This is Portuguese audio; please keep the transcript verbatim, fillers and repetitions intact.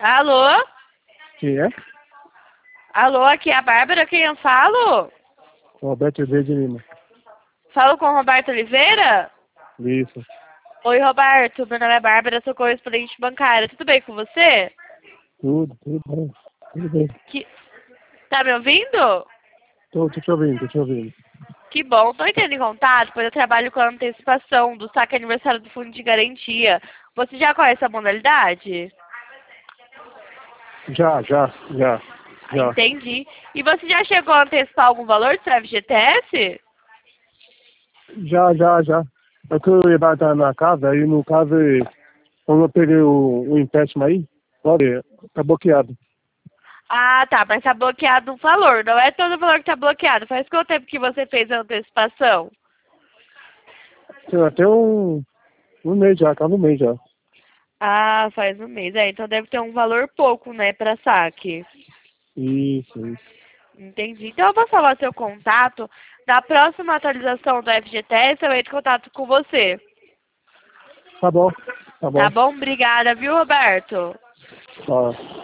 Alô? Quem é? Alô, aqui é a Bárbara, quem eu falo? Roberto Verde Lima. Falo com o Roberto Oliveira? Isso. Oi, Roberto, meu nome é Bárbara, sou correspondente bancária. Tudo bem com você? Tudo, tudo bem. Tudo bem. Que... Tá me ouvindo? Tô, tô te ouvindo, tô te ouvindo. Que bom, tô entrando em contato, pois eu trabalho com a antecipação do saque aniversário do Fundo de Garantia. Você já conhece a modalidade? Já, já, já, já. Entendi. E você já chegou a antecipar algum valor do seu F G T S? Já, já, já. É que eu ia bater na casa, aí no caso, quando eu peguei o, o empréstimo aí, olha, tá bloqueado. Ah, tá, mas tá bloqueado um valor, não é todo o valor que tá bloqueado. Faz quanto tempo que você fez a antecipação? Tem até um, um mês já, tá no mês já. Ah, faz um mês. É, então deve ter um valor pouco, né, pra saque. Isso, isso. Entendi. Então eu vou falar seu contato. Na próxima atualização do F G T S, eu entro em contato com você. Tá bom, tá Tá bom. bom? Obrigada, viu, Roberto? Tá.